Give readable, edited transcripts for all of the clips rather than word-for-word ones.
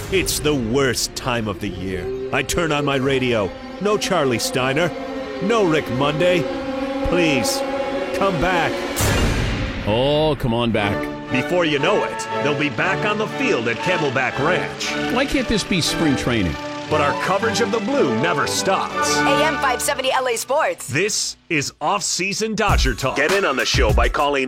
It's the worst time of the year. I turn on my radio. No Charlie Steiner. No Rick Monday. Please, come back. Oh, come on back. Before you know it, they'll be back on the field at Camelback Ranch. Why can't this be spring training? But our coverage of the Blue never stops. AM 570 LA Sports. This is Off-Season Dodger Talk. Get in on the show by calling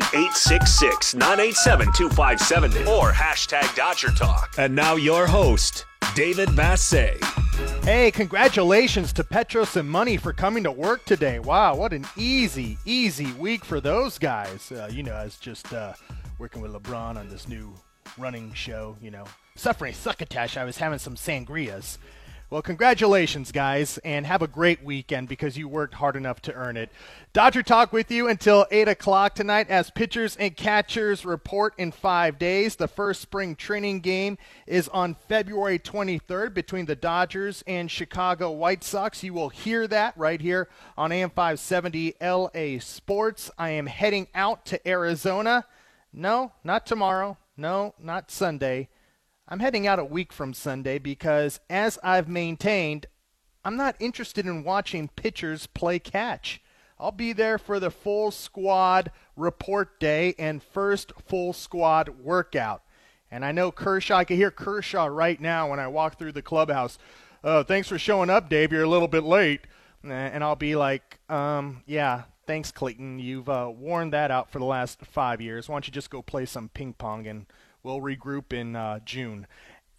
866-987-2570 or hashtag Dodger Talk. And now your host, David Vassegh. Hey, congratulations to Petros and Money for coming to work today. Wow, what an easy week for those guys. I was just working with LeBron on this new running show, suffering succotash. I was having some sangrias. Well, congratulations, guys, and have a great weekend because you worked hard enough to earn it. Dodger Talk with you until 8 o'clock tonight as pitchers and catchers report in 5 days. The first spring training game is on February 23rd between the Dodgers and Chicago White Sox. You will hear that right here on AM 570 LA Sports. I am heading out to Arizona. No, not tomorrow. No, not Sunday. I'm heading out a week from Sunday because, as I've maintained, I'm not interested in watching pitchers play catch. I'll be there for the full squad report day and first full squad workout. And I know Kershaw, I can hear Kershaw right now when I walk through the clubhouse. Thanks for showing up, Dave. You're a little bit late. And I'll be like, yeah, thanks, Clayton. You've worn that out for the last 5 years. Why don't you just go play some ping pong and we'll regroup in June.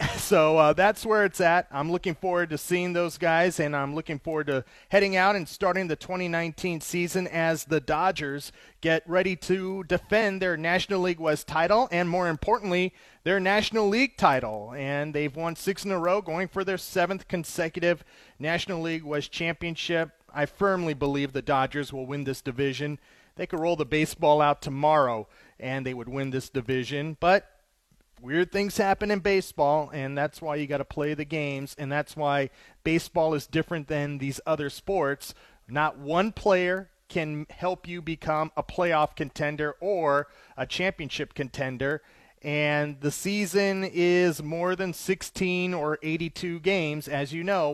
So that's where it's at. I'm looking forward to seeing those guys, and I'm looking forward to heading out and starting the 2019 season as the Dodgers get ready to defend their National League West title and, more importantly, their National League title. And they've won 6 in a row, going for their 7th consecutive National League West championship. I firmly believe the Dodgers will win this division. They could roll the baseball out tomorrow, and they would win this division. But weird things happen in baseball, and that's why you got to play the games, and that's why baseball is different than these other sports. Not one player can help you become a playoff contender or a championship contender, and the season is more than 16 or 82 games. As you know,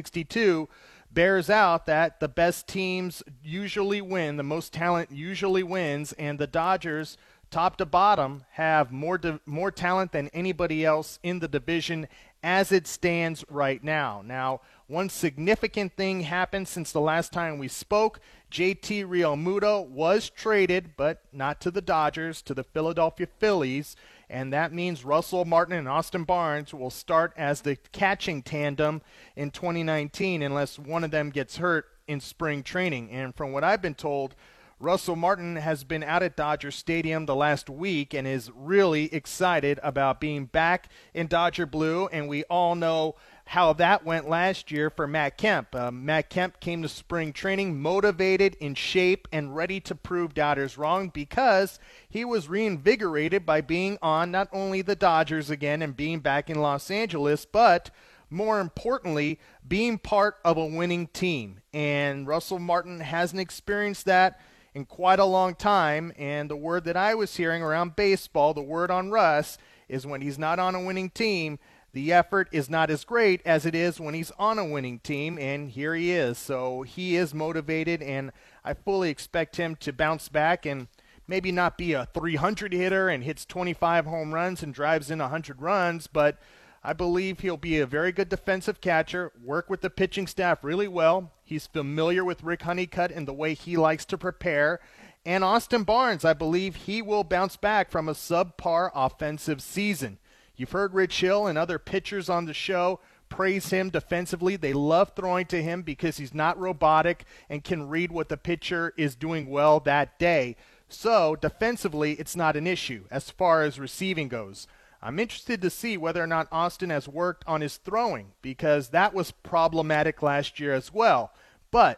162 bears out that the best teams usually win, the most talent usually wins, and the Dodgers, top to bottom, have more talent than anybody else in the division as it stands right now. Now, one significant thing happened since the last time we spoke. JT Realmuto was traded, but not to the Dodgers, to the Philadelphia Phillies, and that means Russell Martin and Austin Barnes will start as the catching tandem in 2019 unless one of them gets hurt in spring training. And from what I've been told, Russell Martin has been out at Dodger Stadium the last week and is really excited about being back in Dodger Blue, and we all know how that went last year for Matt Kemp. Matt Kemp came to spring training motivated, in shape, and ready to prove doubters wrong because he was reinvigorated by being on not only the Dodgers again and being back in Los Angeles, but more importantly, being part of a winning team. And Russell Martin hasn't experienced that in quite a long time, and the word that I was hearing around baseball, the word on Russ, is when he's not on a winning team, the effort is not as great as it is when he's on a winning team, and here he is. So he is motivated, and I fully expect him to bounce back and maybe not be a 300 hitter and hits 25 home runs and drives in 100 runs, but I believe he'll be a very good defensive catcher, work with the pitching staff really well. He's familiar with Rick Honeycutt and the way he likes to prepare. And Austin Barnes, I believe he will bounce back from a subpar offensive season. You've heard Rich Hill and other pitchers on the show praise him defensively. They love throwing to him because he's not robotic and can read what the pitcher is doing well that day. So defensively, it's not an issue as far as receiving goes. I'm interested to see whether or not Austin has worked on his throwing because that was problematic last year as well. But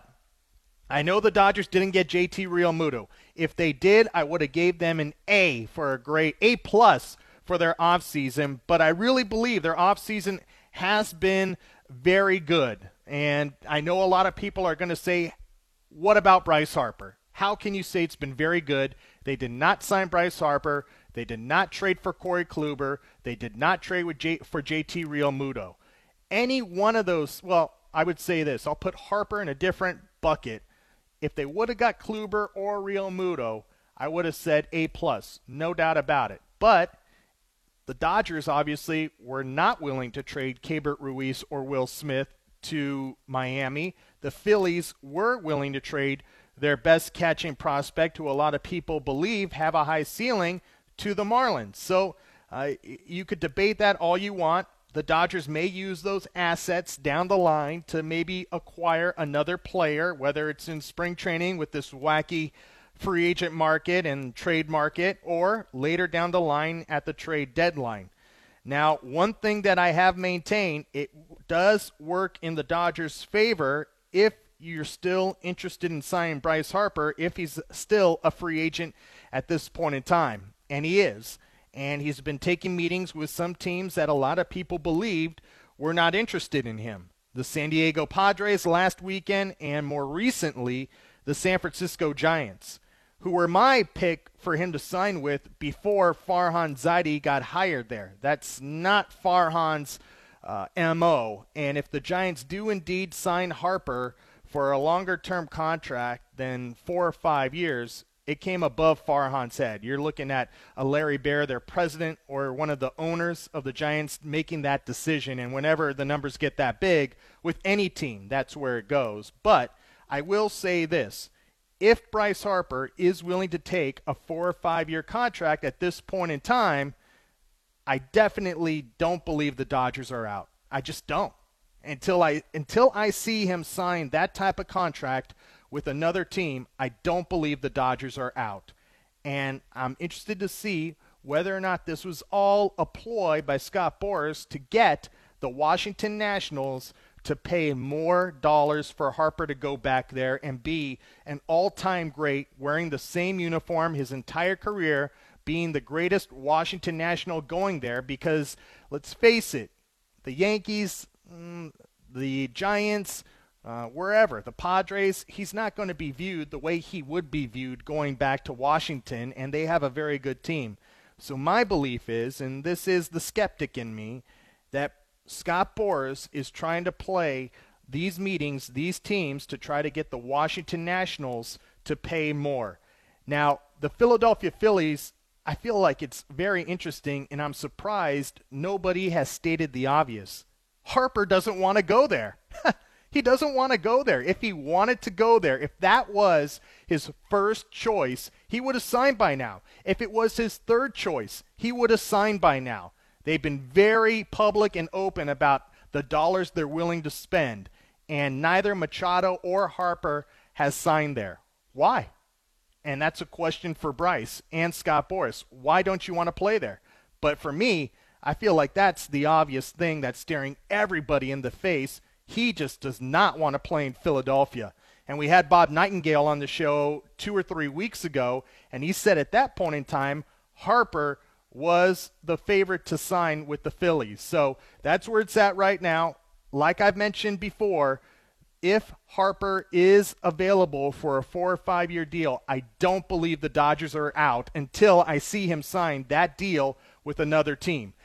I know the Dodgers didn't get JT Realmuto. If they did, I would have gave them an A for a grade, A+ for their offseason. But I really believe their offseason has been very good. And I know a lot of people are going to say, what about Bryce Harper? How can you say it's been very good? They did not sign Bryce Harper. They did not trade for Corey Kluber. They did not trade for JT Realmuto. Any one of those, well, I would say this. I'll put Harper in a different bucket. If they would have got Kluber or Realmuto, I would have said A+, no doubt about it. But the Dodgers obviously were not willing to trade Keibert Ruiz or Will Smith to Miami. The Phillies were willing to trade their best catching prospect, who a lot of people believe have a high ceiling, to the Marlins. So you could debate that all you want. The Dodgers may use those assets down the line to maybe acquire another player, whether it's in spring training with this wacky free agent market and trade market, or later down the line at the trade deadline. Now, one thing that I have maintained, it does work in the Dodgers' favor if you're still interested in signing Bryce Harper, if he's still a free agent at this point in time. And he is. And he's been taking meetings with some teams that a lot of people believed were not interested in him. The San Diego Padres last weekend, and more recently, the San Francisco Giants, who were my pick for him to sign with before Farhan Zaidi got hired there. That's not Farhan's MO. And if the Giants do indeed sign Harper for a longer-term contract than 4 or 5 years, it came above Farhan's head. You're looking at a Larry Baer, their president, or one of the owners of the Giants making that decision. And whenever the numbers get that big, with any team, that's where it goes. But I will say this. If Bryce Harper is willing to take a 4 or 5 year contract at this point in time, I definitely don't believe the Dodgers are out. I just don't. Until I see him sign that type of contract with another team, I don't believe the Dodgers are out. And I'm interested to see whether or not this was all a ploy by Scott Boras to get the Washington Nationals to pay more dollars for Harper to go back there and be an all-time great, wearing the same uniform his entire career, being the greatest Washington National going there. Because, let's face it, the Yankees, the Giants, wherever, the Padres, he's not going to be viewed the way he would be viewed going back to Washington, and they have a very good team. So my belief is, and this is the skeptic in me, that Scott Boras is trying to play these meetings, these teams, to try to get the Washington Nationals to pay more. Now, the Philadelphia Phillies, I feel like it's very interesting, and I'm surprised nobody has stated the obvious. Harper doesn't want to go there. He doesn't want to go there. If he wanted to go there, if that was his first choice, he would have signed by now. If it was his third choice, he would have signed by now. They've been very public and open about the dollars they're willing to spend, and neither Machado or Harper has signed there. Why? And that's a question for Bryce and Scott Boras. Why don't you want to play there? But for me, I feel like that's the obvious thing that's staring everybody in the face. He just does not want to play in Philadelphia. And we had Bob Nightingale on the show 2 or 3 weeks ago, and he said at that point in time, Harper was the favorite to sign with the Phillies. So that's where it's at right now. Like I've mentioned before, if Harper is available for a 4 or 5 year deal, I don't believe the Dodgers are out until I see him sign that deal with another team.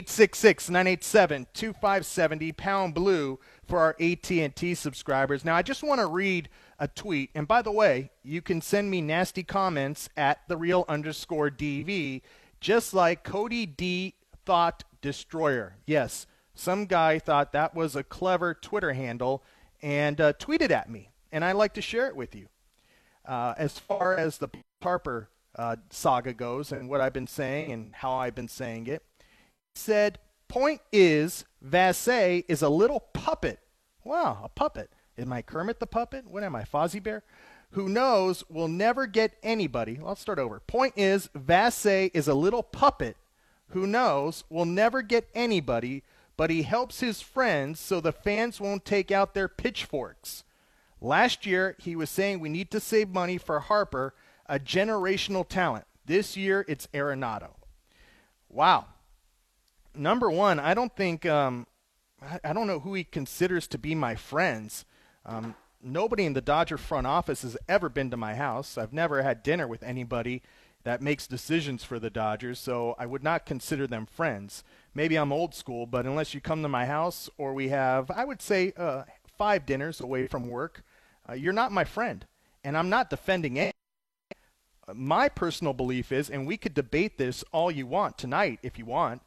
866-987-2570, pound blue for our AT&T subscribers. Now, I just want to read a tweet. And by the way, you can send me nasty comments at @thereal_DV, just like Cody D. Thought Destroyer. Yes, some guy thought that was a clever Twitter handle and tweeted at me. And I'd like to share it with you. As far as the Harper saga goes and what I've been saying and how I've been saying it, said, point is, Vassay is a little puppet. Wow, a puppet. Am I Kermit the Puppet? What am I, Fozzie Bear? Who knows will never get anybody. Let's start over. Point is, Vassay is a little puppet who knows will never get anybody, but he helps his friends so the fans won't take out their pitchforks. Last year, he was saying we need to save money for Harper, a generational talent. This year, it's Arenado. Wow. Number one, I don't think, I don't know who he considers to be my friends. Nobody in the Dodger front office has ever been to my house. I've never had dinner with anybody that makes decisions for the Dodgers, so I would not consider them friends. Maybe I'm old school, but unless you come to my house or we have, I would say, 5 dinners away from work, you're not my friend. And I'm not defending it. My personal belief is, and we could debate this all you want tonight if you want,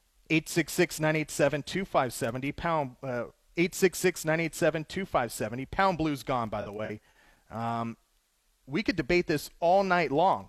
866-987-2570, pound 866-987-2570, pound blue's gone, by the way. We could debate this all night long.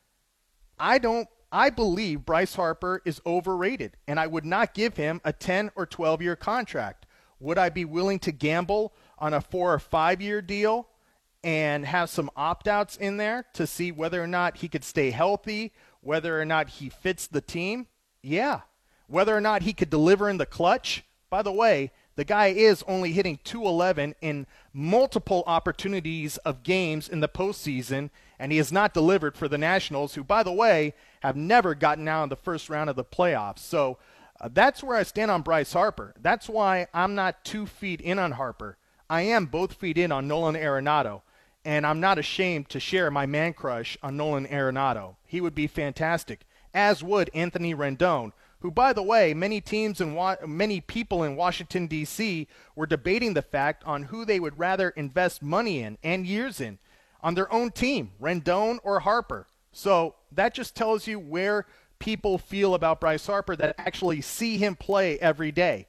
I believe Bryce Harper is overrated, and I would not give him a 10 or 12-year contract. Would I be willing to gamble on a 4 or 5-year deal and have some opt-outs in there to see whether or not he could stay healthy, whether or not he fits the team? Yeah. Whether or not he could deliver in the clutch? By the way, the guy is only hitting .211 in multiple opportunities of games in the postseason, and he has not delivered for the Nationals, who, by the way, have never gotten out of the first round of the playoffs. So that's where I stand on Bryce Harper. That's why I'm not 2 feet in on Harper. I am both feet in on Nolan Arenado, and I'm not ashamed to share my man crush on Nolan Arenado. He would be fantastic, as would Anthony Rendon, who, by the way, many teams and many people in Washington, D.C. were debating the fact on who they would rather invest money in and years in on their own team, Rendon or Harper. So that just tells you where people feel about Bryce Harper that actually see him play every day.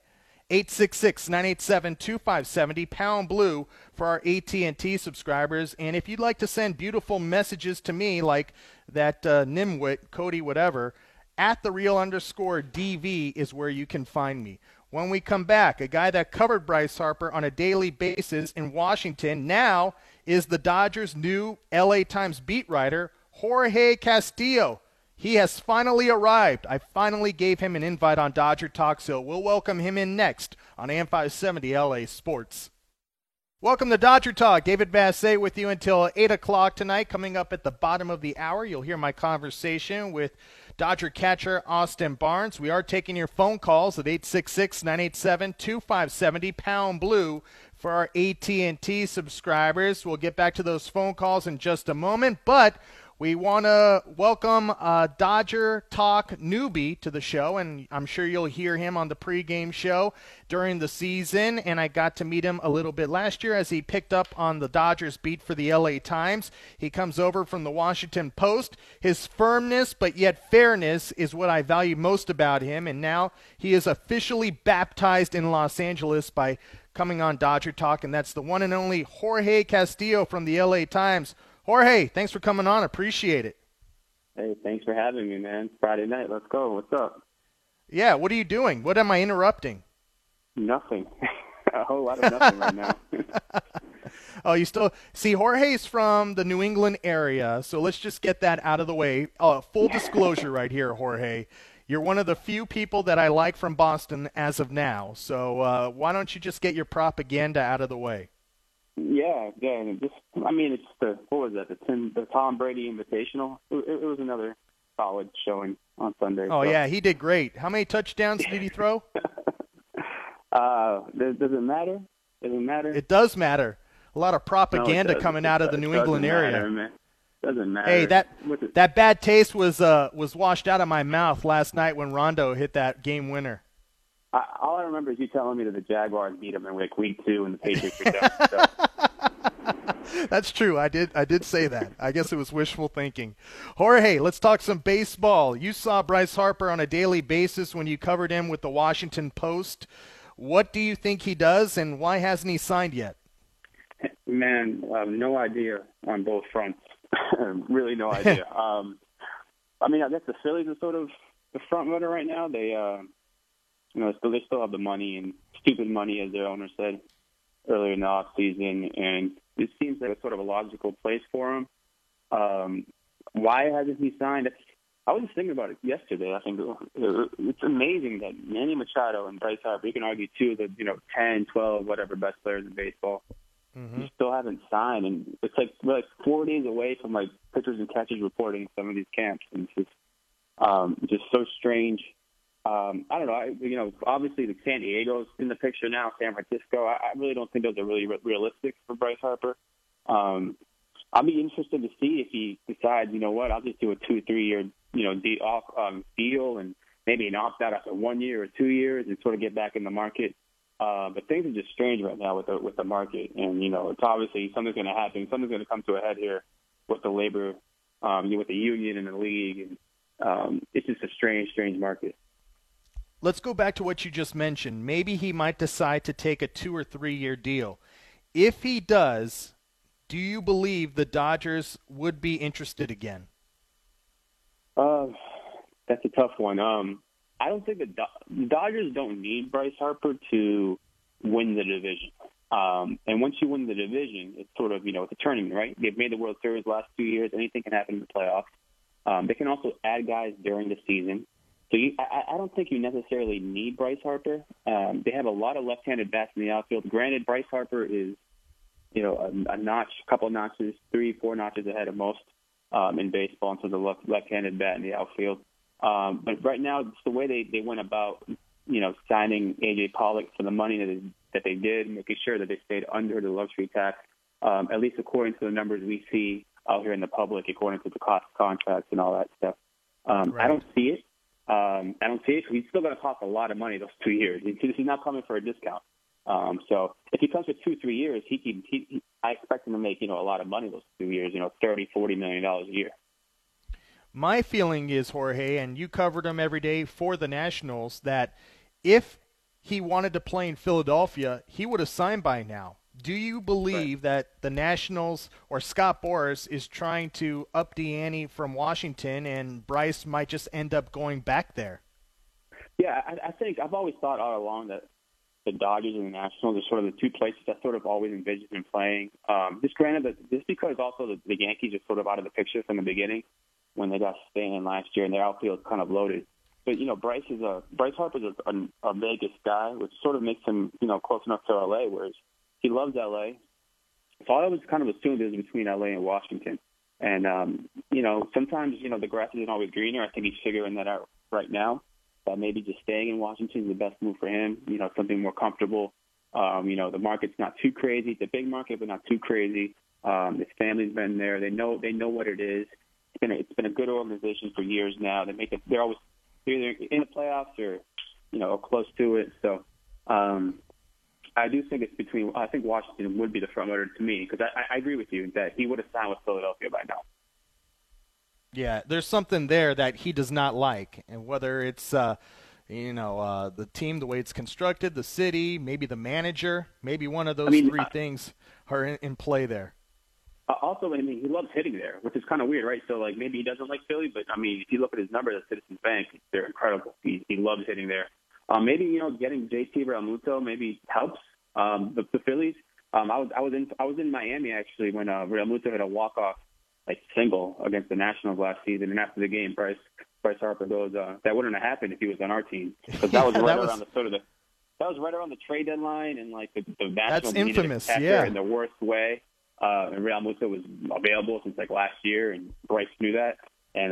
866-987-2570, pound blue for our AT&T subscribers. And if you'd like to send beautiful messages to me like that Nimwit, Cody, whatever, at @the_real_DV is where you can find me. When we come back, a guy that covered Bryce Harper on a daily basis in Washington now is the Dodgers' new LA Times beat writer, Jorge Castillo. He has finally arrived. I finally gave him an invite on Dodger Talk, so we'll welcome him in next on AM 570 LA Sports. Welcome to Dodger Talk. David Vassegh with you until 8 o'clock tonight. Coming up at the bottom of the hour, you'll hear my conversation with Dodger catcher Austin Barnes. We are taking your phone calls at 866-987-2570, pound blue for our AT&T subscribers. We'll get back to those phone calls in just a moment, but we want to welcome a Dodger Talk newbie to the show, and I'm sure you'll hear him on the pregame show during the season, and I got to meet him a little bit last year as he picked up on the Dodgers beat for the LA Times. He comes over from the Washington Post. His firmness but yet fairness is what I value most about him, and now he is officially baptized in Los Angeles by coming on Dodger Talk, and that's the one and only Jorge Castillo from the LA Times. Jorge, thanks for coming on. Appreciate it. Hey, thanks for having me, man. Friday night. Let's go. What's up? Yeah, what are you doing? What am I interrupting? Nothing. A whole lot of nothing right now. Oh, you still – see, Jorge's from the New England area, so let's just get that out of the way. Full disclosure right here, Jorge. You're one of the few people that I like from Boston as of now, so why don't you just get your propaganda out of the way? Yeah. It's the Tom Brady Invitational. It was another solid showing on Sunday. Oh, so. Yeah, he did great. How many touchdowns did he throw? Does it matter? Does it matter? It does matter. A lot of propaganda coming out of the New England area. Man. Doesn't matter. Hey, that bad taste was washed out of my mouth last night when Rondo hit that game winner. All I remember is you telling me that the Jaguars beat them in week 2 and the Patriots were done. So. That's true. I did say that. I guess it was wishful thinking. Jorge, let's talk some baseball. You saw Bryce Harper on a daily basis when you covered him with the Washington Post. What do you think he does, and why hasn't he signed yet? Man, no idea on both fronts. Really no idea. I guess the Phillies are sort of the front runner right now. They they still have the money, and stupid money, as their owner said earlier in the off season, and it seems like a sort of a logical place for him. Why hasn't he signed? I was just thinking about it yesterday. I think it's amazing that Manny Machado and Bryce Harper, you can argue two of the 10, 12, whatever best players in baseball, you still haven't signed, and it's like we're 4 days away from pitchers and catchers reporting in some of these camps, and it's just so strange. I don't know. Obviously the San Diego's in the picture now, San Francisco. I really don't think those are really realistic for Bryce Harper. I'll be interested to see if he decides, you know what, I'll just do a 2-3 year, deal and maybe an opt out after 1 year or 2 years and sort of get back in the market. But things are just strange right now with the market, and it's obviously something's going to happen. Something's going to come to a head here with the labor, with the union and the league, and it's just a strange market. Let's go back to what you just mentioned. Maybe he might decide to take a 2 or 3 year deal. If he does, do you believe the Dodgers would be interested again? That's a tough one. I don't think the Dodgers don't need Bryce Harper to win the division. And once you win the division, it's sort of, it's a tournament, right? They've made the World Series the last 2 years. Anything can happen in the playoffs. They can also add guys during the season. So I don't think you necessarily need Bryce Harper. They have a lot of left-handed bats in the outfield. Granted, Bryce Harper is, a notch, couple notches, 3-4 notches ahead of most in baseball in terms of left-handed bat in the outfield. But right now, it's the way they went about, signing A.J. Pollock for the money that they did, making sure that they stayed under the luxury tax, at least according to the numbers we see out here in the public, according to the cost contracts and all that stuff. Right. I don't see it. He's still going to cost a lot of money those 2 years. He's not coming for a discount. So if he comes for 2-3 years, I expect him to make, a lot of money those 2 years, $30-40 million a year. My feeling is, Jorge, and you covered him every day for the Nationals, that if he wanted to play in Philadelphia, he would have signed by now. Do you believe that the Nationals or Scott Boras is trying to up the ante from Washington and Bryce might just end up going back there? Yeah, I think I've always thought all along that the Dodgers and the Nationals are sort of the two places I sort of always envisioned him playing. Just granted that just because also the Yankees are sort of out of the picture from the beginning when they got Stan last year and their outfield kind of loaded. But, Bryce Harper's a Vegas guy, which sort of makes him, close enough to L.A., whereas he loves L.A. So I always kind of assumed it was between L.A. and Washington. And, sometimes, the grass isn't always greener. I think he's figuring that out right now. But maybe just staying in Washington is the best move for him, something more comfortable. The market's not too crazy. It's a big market, but not too crazy. His family's been there. They know what it is. It's been a good organization for years now. They're always either in the playoffs or, close to it. So I do think I think Washington would be the front runner to me, because I agree with you that he would have signed with Philadelphia by now. Yeah, there's something there that he does not like, and whether it's the team, the way it's constructed, the city, maybe the manager, maybe one of those three things are in play there. Also, he loves hitting there, which is kind of weird, right? So, maybe he doesn't like Philly, but, if you look at his numbers at Citizens Bank, they're incredible. He loves hitting there. Maybe, getting JT Realmuto maybe helps the Phillies. I was in Miami, actually, when Realmuto had a walk-off single against the Nationals last season, and after the game, Bryce Harper goes, "That wouldn't have happened if he was on our team," because that was that was right around the trade deadline, and the Nationals needed a catcher in the worst way. And Realmuto was available since last year, and Bryce knew that, and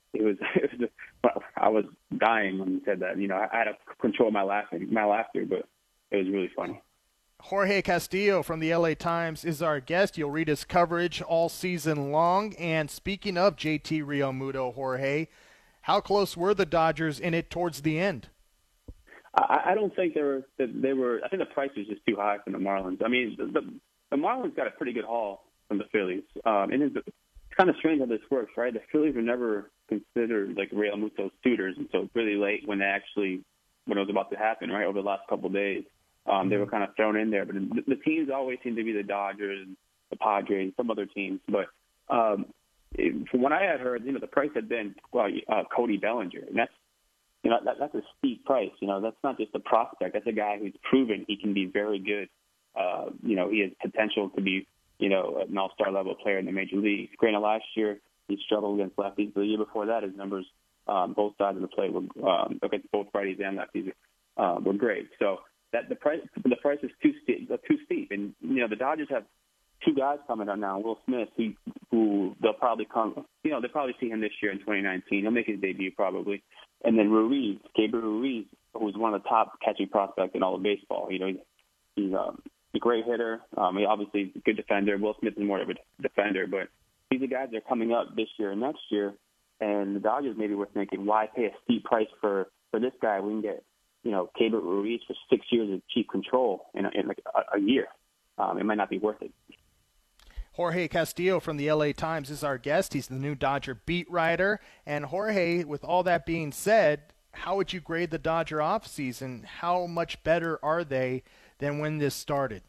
I was dying when he said that. I had to control my laughter, but it was really funny. Jorge Castillo from the LA Times is our guest. You'll read his coverage all season long. And speaking of JT Realmuto, Jorge, how close were the Dodgers in it towards the end? I don't think they were. I think the price was just too high for the Marlins. The Marlins got a pretty good haul from the Phillies. And it's kind of strange how this works, right? The Phillies were never considered Realmuto's suitors until really late when it was about to happen, right, over the last couple of days. They were kind of thrown in there. But the teams always seem to be the Dodgers, the Padres, some other teams. But from what I had heard, the price had been Cody Bellinger. And that's a steep price. That's not just a prospect. That's a guy who's proven he can be very good. He has potential to be, an all-star level player in the major leagues. Granted, last year he struggled against lefties. The year before that, his numbers, both sides of the plate were against both righties and lefties were great. So that the price is too steep. And the Dodgers have two guys coming up now. Will Smith, who they'll probably they'll probably see him this year in 2019. He'll make his debut probably. And then Gabriel Ruiz, who's one of the top catching prospects in all of baseball. He's a great hitter. He obviously is a good defender. Will Smith is more of a defender, but these are guys that are coming up this year and next year. And the Dodgers maybe were thinking, why pay a steep price for this guy? We can get, Keibert Ruiz for 6 years of cheap control in like a year. It might not be worth it. Jorge Castillo from the LA Times is our guest. He's the new Dodger beat writer. And Jorge, with all that being said, how would you grade the Dodger offseason? How much better are they than when this started?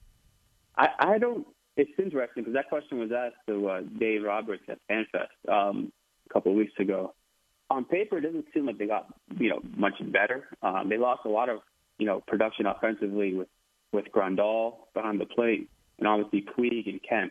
I don't. It's interesting because that question was asked to Dave Roberts at FanFest a couple of weeks ago. On paper, it doesn't seem like they got much better. They lost a lot of production offensively with Grandal behind the plate, and obviously Puig and Kemp.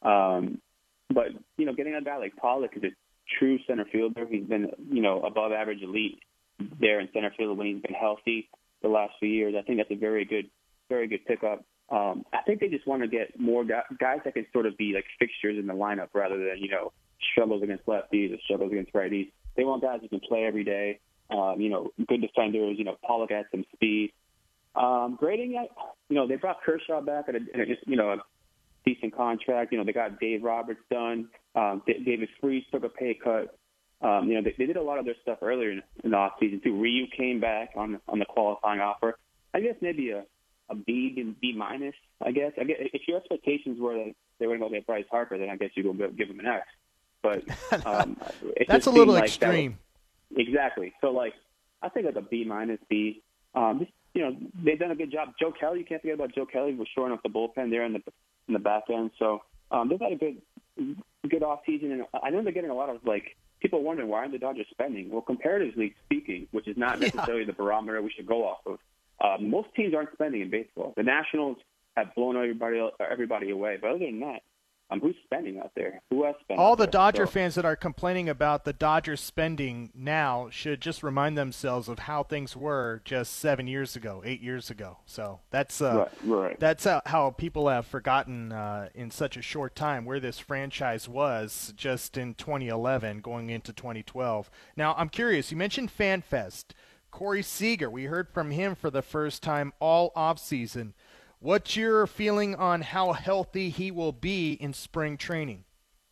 But getting a guy like Pollock is a true center fielder. He's been above average elite there in center field when he's been healthy the last few years. I think that's a very good pickup. I think they just want to get more guys that can sort of be like fixtures in the lineup rather than struggles against lefties or struggles against righties. They want guys who can play every day. Good defenders. Pollock has some speed. Grading, they brought Kershaw back at a decent contract. They got Dave Roberts done. David Freese took a pay cut. They did a lot of their stuff earlier in the offseason too. Ryu came back on the qualifying offer. I guess maybe a B minus. I guess if your expectations were that they were going to go get Bryce Harper, then I guess you go give him an X. But that's a little extreme. Exactly. So I think like a B minus B. They've done a good job. Joe Kelly, you can't forget about Joe Kelly. Was shoring up the bullpen there in the back end. So they've had a good off season, and I know they're getting a lot of people wondering why aren't the Dodgers spending. Well, comparatively speaking, which is not necessarily the barometer we should go off of. Most teams aren't spending in baseball. The Nationals have blown everybody away, but other than that, who's spending out there? Who has spent? All the Dodger fans that are complaining about the Dodgers spending now should just remind themselves of how things were just 7 years ago, 8 years ago. So that's right. That's how people have forgotten in such a short time where this franchise was just in 2011 going into 2012. Now, I'm curious. You mentioned FanFest. Corey Seager, we heard from him for the first time all offseason. What's your feeling on how healthy he will be in spring training?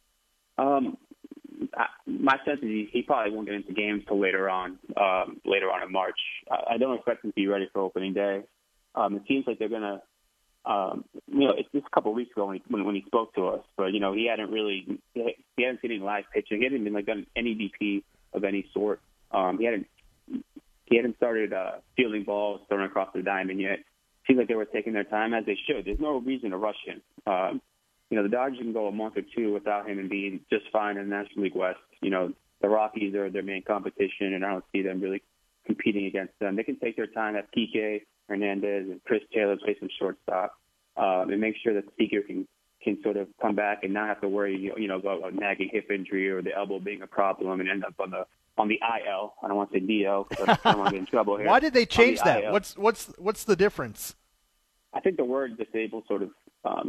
My sense is he probably won't get into games till later on in March. I don't expect him to be ready for opening day. It seems like they're going to, it's just a couple of weeks ago when he spoke to us, but he hadn't seen any live pitching. He hadn't been done any DP of any sort. He hadn't started fielding balls thrown across the diamond yet. Seems like they were taking their time, as they should. There's no reason to rush him. The Dodgers can go a month or two without him and be just fine in the National League West. The Rockies are their main competition, and I don't see them really competing against them. They can take their time, have Kike Hernandez and Chris Taylor play some shortstop, and make sure that Seager can sort of come back and not have to worry, about a nagging hip injury or the elbow being a problem and end up on the IL. I don't want to say DL because I don't want to get in trouble here. Why did they change that? IL. What's the difference? I think the word disabled sort of,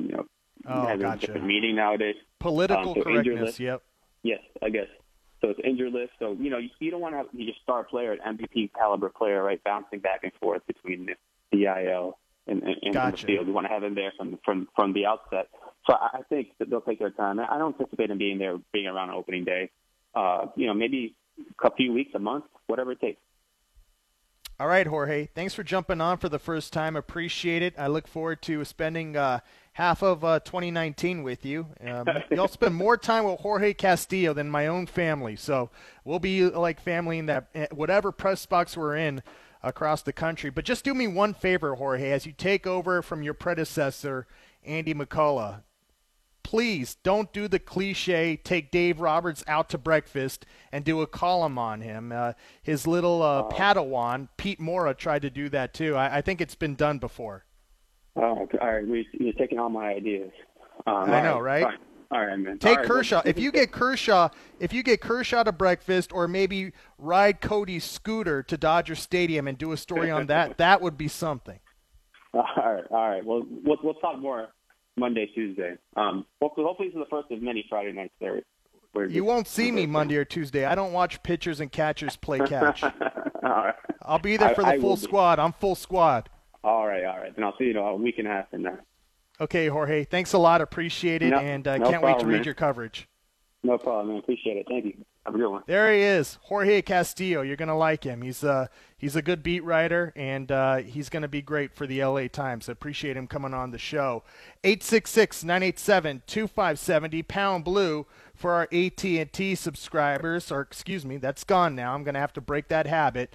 has a different meaning nowadays. Political correctness, yep. Yes, I guess. So it's injured list. So, you don't want to have your star player, an MVP caliber player, right, bouncing back and forth between the IL and the field. You want to have him there from the outset. So I think that they'll take their time. I don't anticipate him being around on opening day. Maybe a few weeks, a month, whatever it takes. All right, Jorge. Thanks for jumping on for the first time. Appreciate it. I look forward to spending half of 2019 with you. You'll spend more time with Jorge Castillo than my own family. So we'll be like family in that whatever press box we're in across the country. But just do me one favor, Jorge, as you take over from your predecessor, Andy McCullough. Please don't do the cliche, take Dave Roberts out to breakfast and do a column on him. His little Padawan, Pete Mora, tried to do that too. I think it's been done before. Oh, all right. You're taking all my ideas. I know, right? Fine. All right, man. Take all right, Kershaw. Well, if you get Kershaw to breakfast, or maybe ride Cody's scooter to Dodger Stadium and do a story on that, that would be something. All right. Well, we'll talk more Monday, Tuesday. Hopefully this is the first of many Friday nights there. You won't see me Monday or Tuesday. I don't watch pitchers and catchers play catch. All right. I'll be there for the full squad. I'm full squad. All right. right. Then I'll see you in a week and a half from now. Okay, Jorge. Thanks a lot. Appreciate it, and can't wait to read your coverage. No problem, man. Appreciate it. Thank you. Have a good one. There he is, Jorge Castillo. You're going to like him. He's a good beat writer, and he's going to be great for the LA Times. I appreciate him coming on the show. 866-987-2570, pound blue for our AT&T subscribers. Or, excuse me, that's gone now. I'm going to have to break that habit.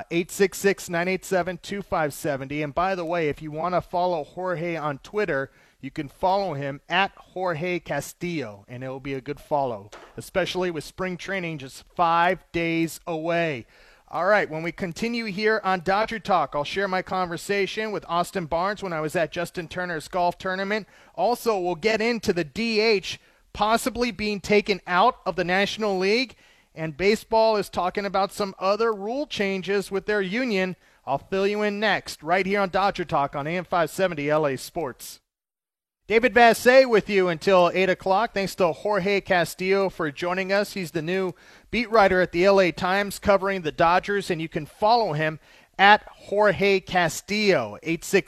866-987-2570. And by the way, if you want to follow Jorge on Twitter, you can follow him at Jorge Castillo, and it will be a good follow, especially with spring training just 5 days away. All right, when we continue here on Dodger Talk, I'll share my conversation with Austin Barnes when I was at Justin Turner's golf tournament. Also, we'll get into the DH possibly being taken out of the National League, and baseball is talking about some other rule changes with their union. I'll fill you in next, right here on Dodger Talk on AM 570 LA Sports. David Vassegh with you until 8 o'clock. Thanks to Jorge Castillo for joining us. He's the new beat writer at the LA Times covering the Dodgers, and you can follow him at Jorge Castillo,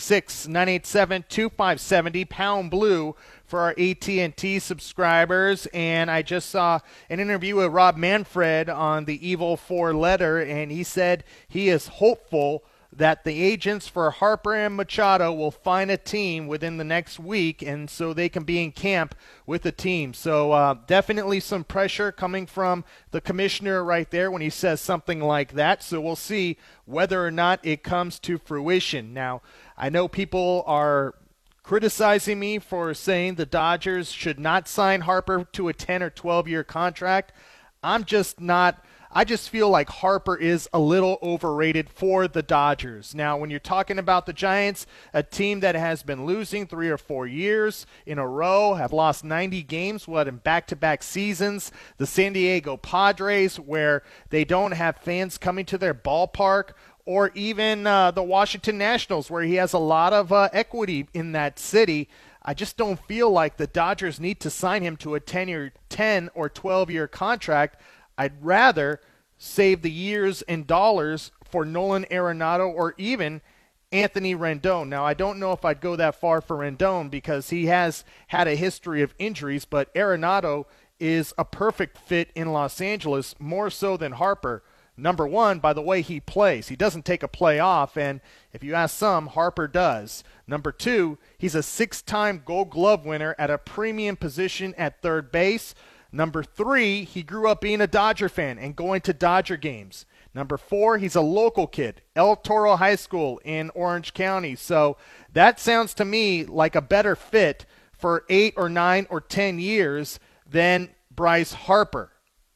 866-987-2570, pound blue for our AT&T subscribers. And I just saw an interview with Rob Manfred on the Evil Four Letter, and he said he is hopeful that the agents for Harper and Machado will find a team within the next week, and so they can be in camp with the team. So definitely some pressure coming from the commissioner right there when he says something like that. So we'll see whether or not it comes to fruition. Now, I know people are criticizing me for saying the Dodgers should not sign Harper to a 10 or 12-year contract. I just feel like Harper is a little overrated for the Dodgers. Now, when you're talking about the Giants, a team that has been losing 3 or 4 years in a row, have lost 90 games, in back-to-back seasons. The San Diego Padres, where they don't have fans coming to their ballpark, or even the Washington Nationals, where he has a lot of equity in that city. I just don't feel like the Dodgers need to sign him to a 10 or 12-year contract. I'd rather save the years and dollars for Nolan Arenado or even Anthony Rendon. Now, I don't know if I'd go that far for Rendon because he has had a history of injuries, but Arenado is a perfect fit in Los Angeles, more so than Harper. Number one, by the way he plays. He doesn't take a play off, and if you ask some, Harper does. Number two, he's a 6-time Gold Glove winner at a premium position at third base. Number three, he grew up being a Dodger fan and going to Dodger games. Number four, he's a local kid, El Toro High School in Orange County. So that sounds to me like a better fit for 8 or 9 or 10 years than Bryce Harper.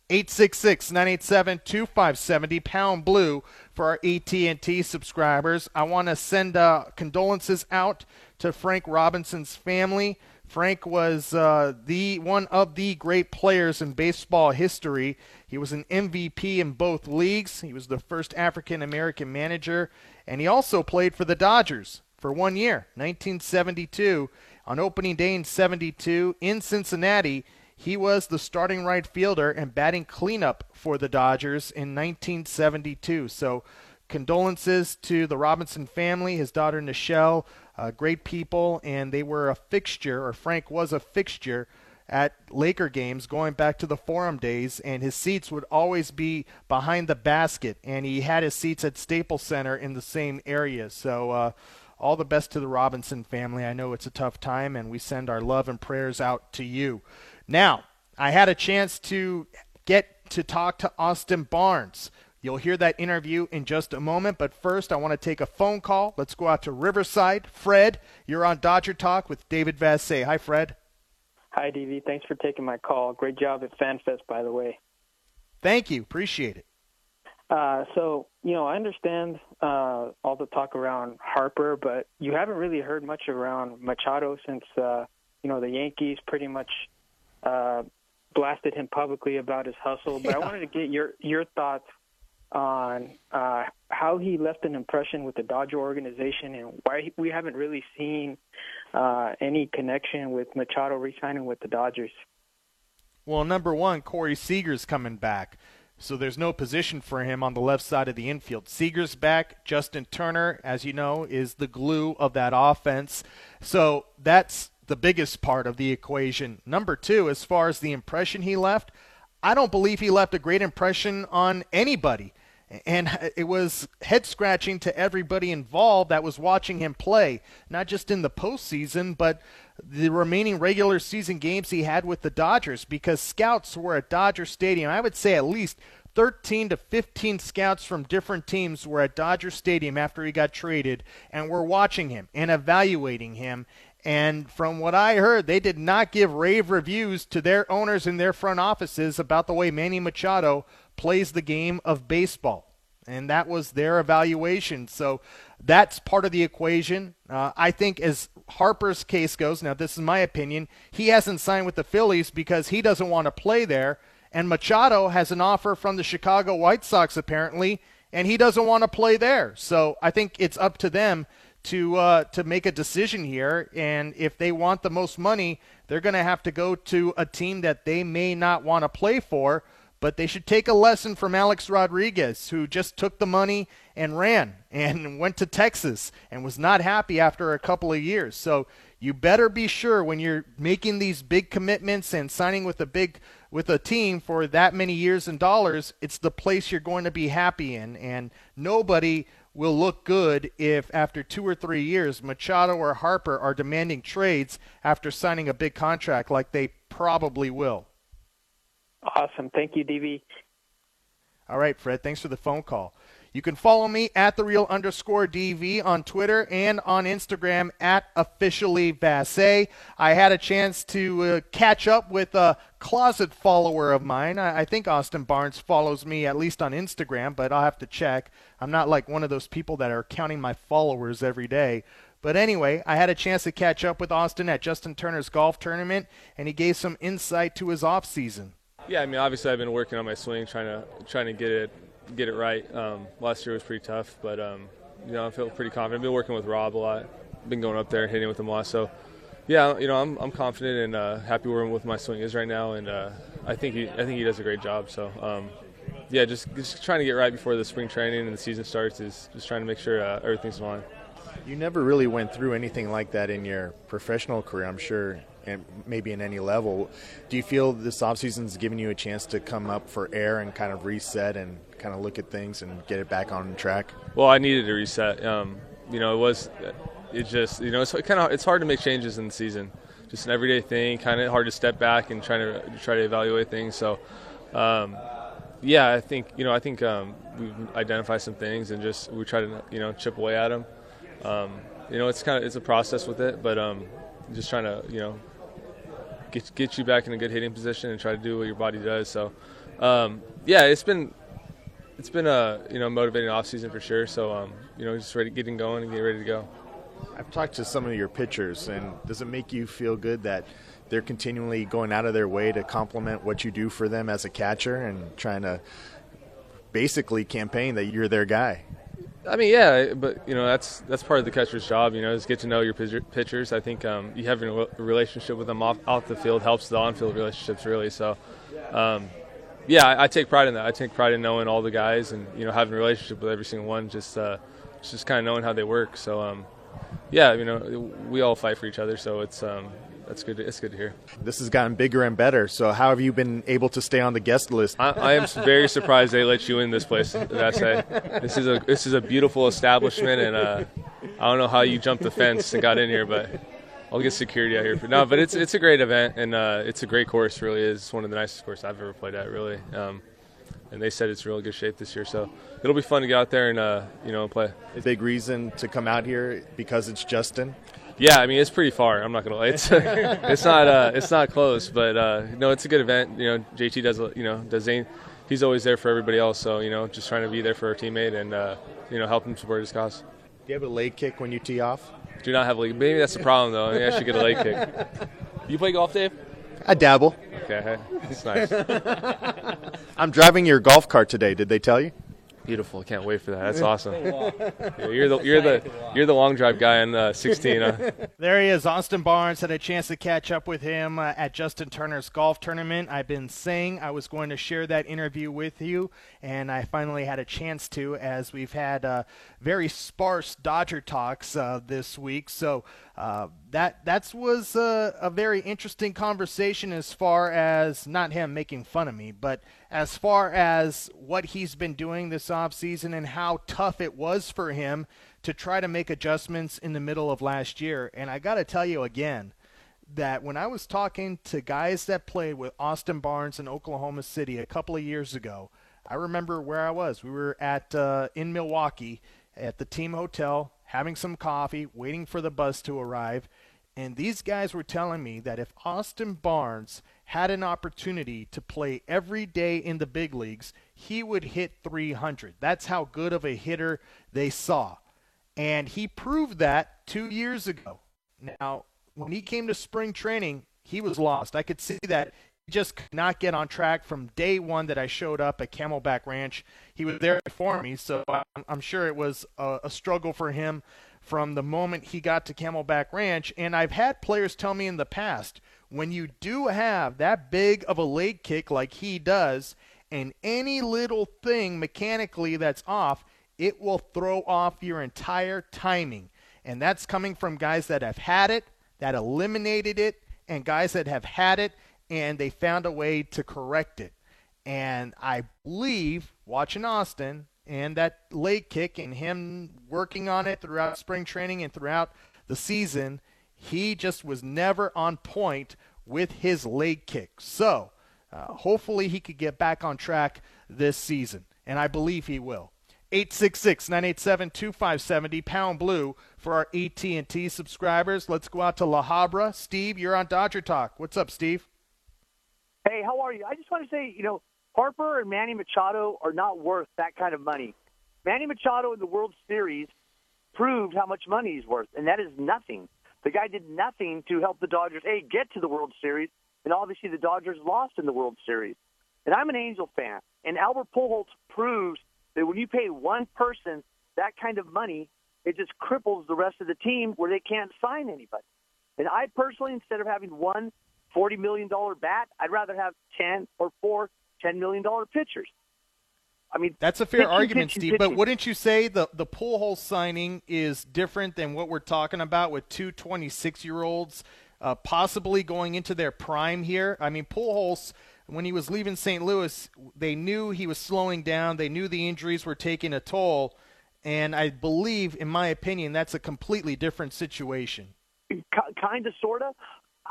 866-987-2570, pound blue for our AT&T subscribers. I want to send condolences out to Frank Robinson's family. Frank was one of the great players in baseball history. He was an MVP in both leagues. He was the first African-American manager, and he also played for the Dodgers for 1 year, 1972. On opening day in 72 in Cincinnati, he was the starting right fielder and batting cleanup for the Dodgers in 1972. So condolences to the Robinson family, his daughter Nichelle, great people, and they were a fixture, or Frank was a fixture, at Laker games going back to the Forum days, and his seats would always be behind the basket, and he had his seats at Staples Center in the same area. So all the best to the Robinson family. I know it's a tough time, and we send our love and prayers out to you. Now, I had a chance to get to talk to Austin Barnes. You'll hear that interview in just a moment, but first I want to take a phone call. Let's go out to Riverside. Fred, you're on Dodger Talk with David Vassegh. Hi, Fred. Hi, DV. Thanks for taking my call. Great job at FanFest, by the way. Thank you. Appreciate it. So, I understand all the talk around Harper, but you haven't really heard much around Machado since, the Yankees pretty much blasted him publicly about his hustle. But I wanted to get your thoughts on how he left an impression with the Dodger organization and why we haven't really seen any connection with Machado re-signing with the Dodgers. Well, number one, Corey Seager's coming back. so there's no position for him on the left side of the infield. Seager's back. Justin Turner, as you know, is the glue of that offense. So that's the biggest part of the equation. Number two, as far as the impression he left, I don't believe he left a great impression on anybody. And it was head-scratching to everybody involved that was watching him play, not just in the postseason, but the remaining regular season games he had with the Dodgers, because scouts were at Dodger Stadium. I would say at least 13 to 15 scouts from different teams were at Dodger Stadium after he got traded and were watching him and evaluating him. And from what I heard, they did not give rave reviews to their owners in their front offices about the way Manny Machado plays the game of baseball. And that was their evaluation. So that's part of the equation. I think as Harper's case goes, now this is my opinion, he hasn't signed with the Phillies because he doesn't want to play there. And Machado has an offer from the Chicago White Sox apparently, and he doesn't want to play there. So I think it's up to them to make a decision here. And if they want the most money, they're going to have to go to a team that they may not want to play for. But they should take a lesson from Alex Rodriguez, who just took the money and ran and went to Texas and was not happy after a couple of years. So you better be sure when you're making these big commitments and signing with a team for that many years and dollars, it's the place you're going to be happy in. And nobody will look good if after 2 or 3 years Machado or Harper are demanding trades after signing a big contract like they probably will. Awesome. Thank you, DV. All right, Fred. Thanks for the phone call. You can follow me at @thereal_DV on Twitter and on Instagram at @officiallyvasse. I had a chance to catch up with a closet follower of mine. I think Austin Barnes follows me at least on Instagram, but I'll have to check. I'm not like one of those people that are counting my followers every day. But anyway, I had a chance to catch up with Austin at Justin Turner's golf tournament, and he gave some insight to his offseason. Yeah, I mean, obviously I've been working on my swing, trying to get it right. Last year was pretty tough, but I feel pretty confident. I've been working with Rob a lot. Been going up there and hitting with him a lot. So, yeah, I'm confident and happy where my swing is right now, and I think he does a great job. So, just trying to get right before the spring training and the season starts is just trying to make sure everything's in line. You never really went through anything like that in your professional career, I'm sure, and maybe in any level. Do you feel this offseason's giving you a chance to come up for air and kind of reset and kind of look at things and get it back on track? Well, I needed to reset. It's hard to make changes in the season. Just an everyday thing, kind of hard to step back and try to evaluate things. So, I think we've identified some things and just we try to chip away at them. It's a process with it, but just trying to get you back in a good hitting position and try to do what your body does. So it's been a motivating off season for sure. So just getting going and get ready to go. I've talked to some of your pitchers, and does it make you feel good that they're continually going out of their way to compliment what you do for them as a catcher and trying to basically campaign that you're their guy? I mean, yeah, but that's part of the catcher's job. Is get to know your pitchers. I think you having a relationship with them off the field helps the on-field relationships really. So, I take pride in that. I take pride in knowing all the guys and having a relationship with every single one. Just kind of knowing how they work. So, we all fight for each other. So it's good. It's good to hear. This has gotten bigger and better. So how have you been able to stay on the guest list? I am very surprised they let you in this place. This is a beautiful establishment, and I don't know how you jumped the fence and got in here, but I'll get security out here for now. But it's a great event, and it's a great course. Really is. It's one of the nicest courses I've ever played at. Really, and they said it's in really good shape this year. So it'll be fun to get out there and play. A big reason to come out here because it's Justin. Yeah, I mean it's pretty far. I'm not gonna lie. It's not close, but it's a good event. JT does Zane. He's always there for everybody else. So just trying to be there for our teammate and help him support his cause. Do you have a leg kick when you tee off? Do not have a leg. Maybe that's the problem though. Maybe I should get a leg kick. You play golf, Dave? I dabble. Okay, that's nice. I'm driving your golf cart today. Did they tell you? Beautiful. Can't wait for that. That's awesome. Yeah, you're the long drive guy on 16. There he is, Austin Barnes. Had a chance to catch up with him at Justin Turner's golf tournament. I've been saying I was going to share that interview with you, and I finally had a chance to, as we've had very sparse Dodger talks this week. So that was a very interesting conversation, as far as not him making fun of me, but as far as what he's been doing this offseason and how tough it was for him to try to make adjustments in the middle of last year. And I got to tell you again that when I was talking to guys that played with Austin Barnes in Oklahoma City a couple of years ago, I remember where I was. We were at in Milwaukee at the team hotel having some coffee, waiting for the bus to arrive. And these guys were telling me that if Austin Barnes had an opportunity to play every day in the big leagues, he would hit 300. That's how good of a hitter they saw. And he proved that 2 years ago. Now, when he came to spring training, he was lost. I could see that he just could not get on track from day one that I showed up at Camelback Ranch. He was there before me, so I'm sure it was a struggle for him from the moment he got to Camelback Ranch. And I've had players tell me in the past, when you do have that big of a leg kick like he does, and any little thing mechanically that's off, it will throw off your entire timing. And that's coming from guys that have had it, that eliminated it, and guys that have had it, and they found a way to correct it. And I believe, watching Austin and that leg kick and him working on it throughout spring training and throughout the season, he just was never on point with his leg kick. So hopefully he could get back on track this season, and I believe he will. 866-987-2570, pound blue for our AT&T subscribers. Let's go out to La Habra. Steve, you're on Dodger Talk. What's up, Steve? Hey, how are you? I just want to say, Harper and Manny Machado are not worth that kind of money. Manny Machado in the World Series proved how much money he's worth, and that is nothing. The guy did nothing to help the Dodgers, get to the World Series, and obviously the Dodgers lost in the World Series. And I'm an Angel fan, and Albert Pujols proves that when you pay one person that kind of money, it just cripples the rest of the team where they can't sign anybody. And I personally, instead of having one $40 million bat, I'd rather have 10 or 4 $10 million pitchers. I mean, that's a fair argument, Steve, but wouldn't you say the Pujols signing is different than what we're talking about with two 26-year-olds possibly going into their prime here? I mean, Pujols, when he was leaving St. Louis, they knew he was slowing down. They knew the injuries were taking a toll, and I believe, in my opinion, that's a completely different situation. Kind of, sort of.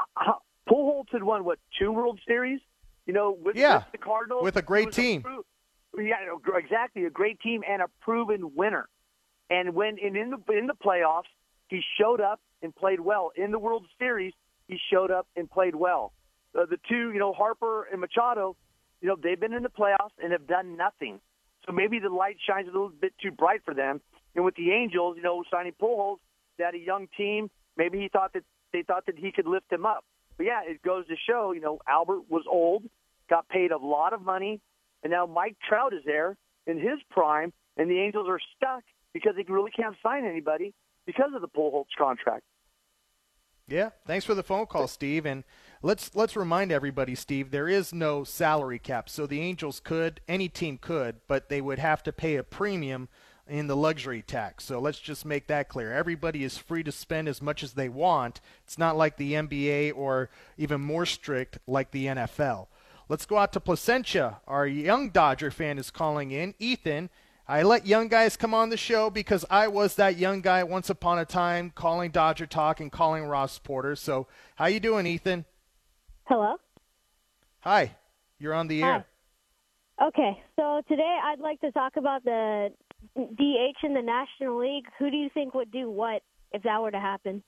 Pujols had won, 2 World Series? With the Cardinals. With a great team. Exactly, a great team and a proven winner. And when in the playoffs, he showed up and played well. In the World Series, he showed up and played well. The two, Harper and Machado, they've been in the playoffs and have done nothing. So maybe the light shines a little bit too bright for them. And with the Angels, signing Pujols, they had a young team. Maybe they thought that he could lift them up. But yeah, it goes to show, Albert was old, got paid a lot of money, and now Mike Trout is there in his prime, and the Angels are stuck because they really can't sign anybody because of the Pujols contract. Yeah, thanks for the phone call, Steve. And let's remind everybody, Steve, there is no salary cap. So the Angels could, any team could, but they would have to pay a premium in the luxury tax. So let's just make that clear. Everybody is free to spend as much as they want. It's not like the NBA or even more strict like the NFL. Let's go out to Placentia. Our young Dodger fan is calling in. Ethan, I let young guys come on the show because I was that young guy once upon a time calling Dodger Talk and calling Ross Porter. So how you doing, Ethan? Hello. Hi. You're on the air. Okay, so today I'd like to talk about the DH in the National League. Who do you think would do what if that were to happen?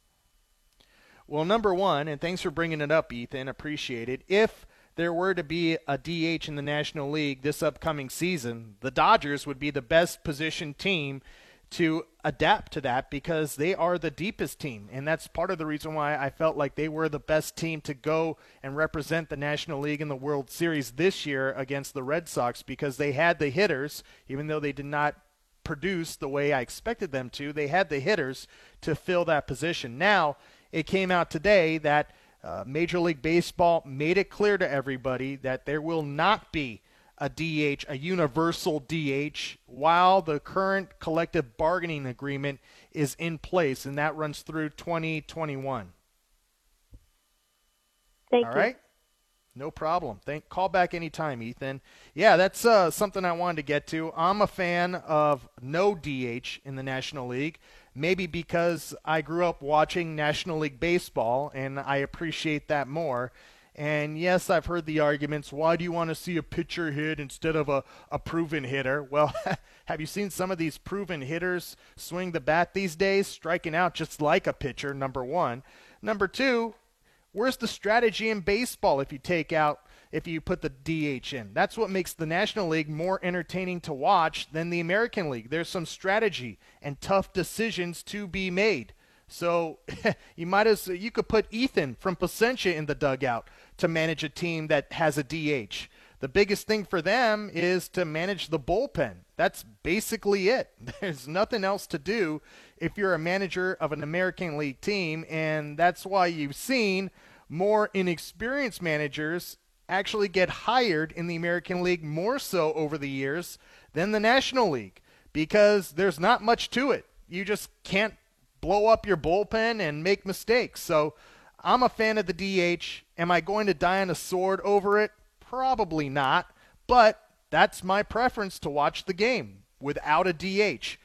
Well, number one, and thanks for bringing it up, Ethan, appreciate it. If there were to be a DH in the National League this upcoming season, the Dodgers would be the best positioned team to adapt to that because they are the deepest team. And that's part of the reason why I felt like they were the best team to go and represent the National League in the World Series this year against the Red Sox, because they had the hitters, even though they did not produce the way I expected them to. They had the hitters to fill that position. Now, it came out today that Major League Baseball made it clear to everybody that there will not be a DH, a universal DH, while the current collective bargaining agreement is in place, and that runs through 2021. Thank All you. right? No problem. Call back anytime, Ethan. Yeah, that's something I wanted to get to. I'm a fan of no DH in the National League, maybe because I grew up watching National League Baseball, and I appreciate that more. And yes, I've heard the arguments, why do you want to see a pitcher hit instead of a proven hitter? Well, have you seen some of these proven hitters swing the bat these days, striking out just like a pitcher, number one. Number two, where's the strategy in baseball if you put the DH in? That's what makes the National League more entertaining to watch than the American League. There's some strategy and tough decisions to be made. So you could put Ethan from Placentia in the dugout to manage a team that has a DH. The biggest thing for them is to manage the bullpen. That's basically it. There's nothing else to do if you're a manager of an American League team, and that's why you've seen more inexperienced managers actually get hired in the American League more so over the years than the National League, because there's not much to it. You just can't blow up your bullpen and make mistakes. So I'm a fan of the DH. Am I going to die on a sword over it? Probably not, but that's my preference to watch the game without a DH.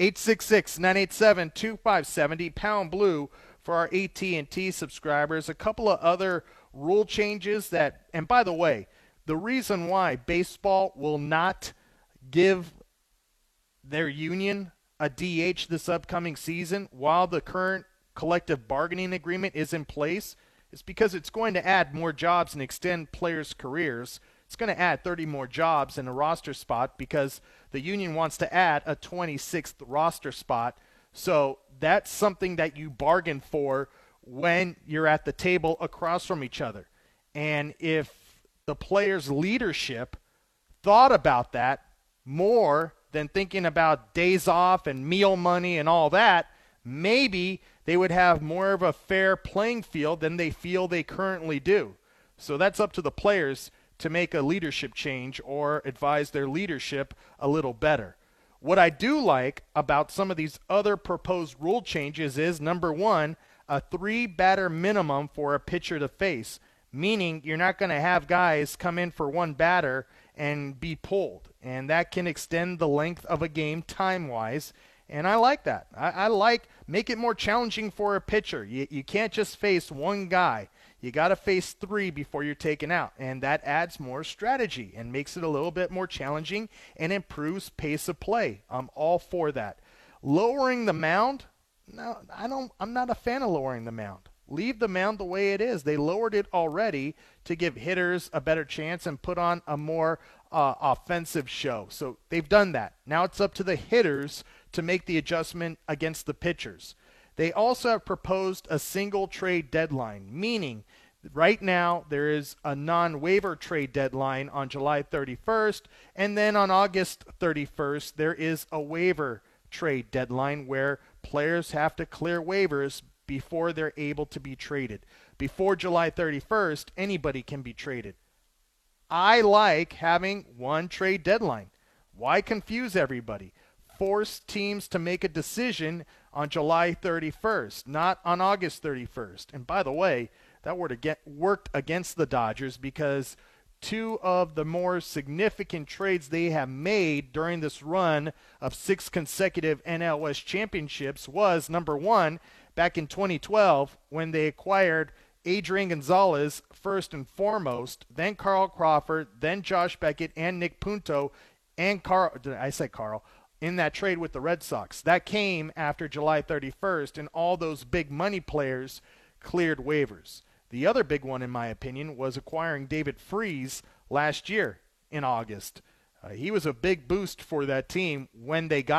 866-987-2570, pound blue for our AT&T subscribers. A couple of other rule changes that, and by the way, the reason why baseball will not give their union a DH this upcoming season while the current collective bargaining agreement is in place is because it's going to add more jobs and extend players' careers. It's going to add 30 more jobs in a roster spot because the union wants to add a 26th roster spot. So that's something that you bargain for when you're at the table across from each other. And if the players' leadership thought about that more than thinking about days off and meal money and all that, maybe they would have more of a fair playing field than they feel they currently do. So that's up to the players to make a leadership change or advise their leadership a little better. What I do like about some of these other proposed rule changes is, number one, a 3-batter minimum for a pitcher to face, meaning you're not going to have guys come in for one batter and be pulled. And that can extend the length of a game time-wise. And I like that. I like, make it more challenging for a pitcher. You can't just face one guy. You got to face 3 before you're taken out. And that adds more strategy and makes it a little bit more challenging and improves pace of play. I'm all for that. Lowering the mound? No, I'm not a fan of lowering the mound. Leave the mound the way it is. They lowered it already to give hitters a better chance and put on a more offensive show. So they've done that. Now it's up to the hitters to make the adjustment against the pitchers. They also have proposed a single trade deadline, meaning right now there is a non-waiver trade deadline on July 31st, and then on August 31st there is a waiver trade deadline where players have to clear waivers before they're able to be traded. Before July 31st, anybody can be traded. I like having one trade deadline. Why confuse everybody? Force teams to make a decision on July 31st, not on August 31st. And by the way, that would have worked against the Dodgers because 2 of the more significant trades they have made during this run of 6 consecutive NL West championships was, number one, back in 2012 when they acquired Adrian Gonzalez first and foremost, then Carl Crawford, then Josh Beckett and Nick Punto, and Carl in that trade with the Red Sox. That came after July 31st, and all those big money players cleared waivers. The other big one, in my opinion, was acquiring David Freese last year in August. He was a big boost for that team when they got him.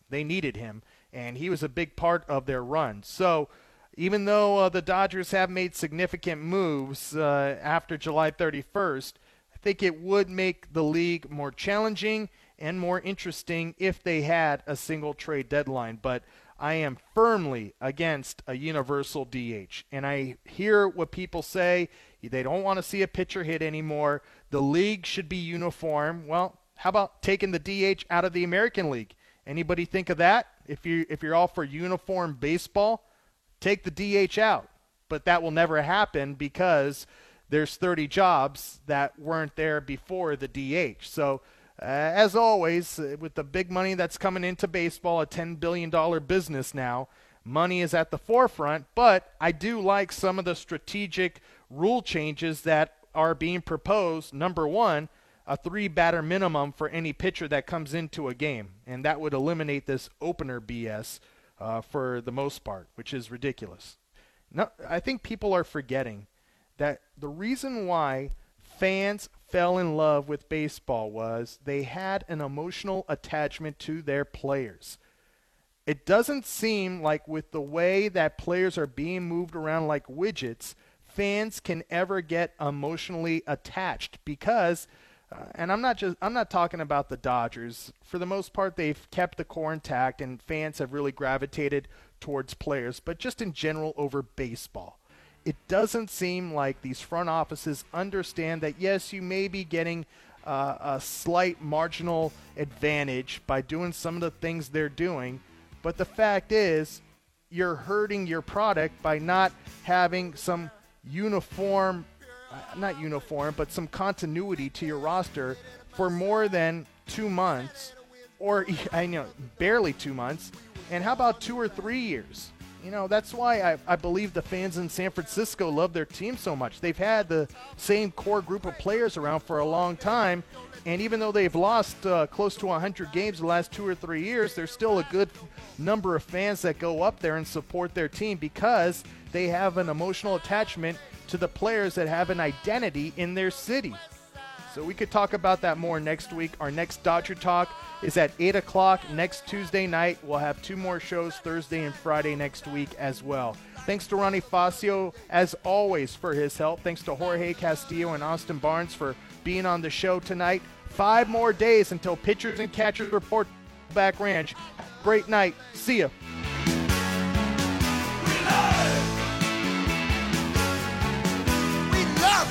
They needed him, and he was a big part of their run. So even though the Dodgers have made significant moves after July 31st, I think it would make the league more challenging and more interesting if they had a single trade deadline. But I am firmly against a universal DH. And I hear what people say. They don't want to see a pitcher hit anymore. The league should be uniform. Well, how about taking the DH out of the American League? Anybody think of that? If you're all for uniform baseball, take the DH out. But that will never happen because there's 30 jobs that weren't there before the DH. So as always, with the big money that's coming into baseball, a $10 billion business now, money is at the forefront. But I do like some of the strategic rule changes that are being proposed. Number one, a 3-batter minimum for any pitcher that comes into a game. And that would eliminate this opener BS for the most part, which is ridiculous. No, I think people are forgetting that the reason why fans fell in love with baseball was they had an emotional attachment to their players. It doesn't seem like with the way that players are being moved around like widgets, fans can ever get emotionally attached because and I'm not talking about the Dodgers. For the most part, they've kept the core intact and fans have really gravitated towards players, but just in general over baseball. It doesn't seem like these front offices understand that, yes, you may be getting a slight marginal advantage by doing some of the things they're doing, but the fact is you're hurting your product by not having some but some continuity to your roster for more than 2 months, or barely 2 months, and how about 2 or 3 years? That's why I believe the fans in San Francisco love their team so much. They've had the same core group of players around for a long time, and even though they've lost close to 100 games the last 2 or 3 years, there's still a good number of fans that go up there and support their team because they have an emotional attachment to the players that have an identity in their city. So we could talk about that more next week. Our next Dodger Talk is at 8 o'clock next Tuesday night. We'll have 2 more shows Thursday and Friday next week as well. Thanks to Ronnie Fascio, as always, for his help. Thanks to Jorge Castillo and Austin Barnes for being on the show tonight. 5 more days until pitchers and catchers report back ranch. Great night. See ya.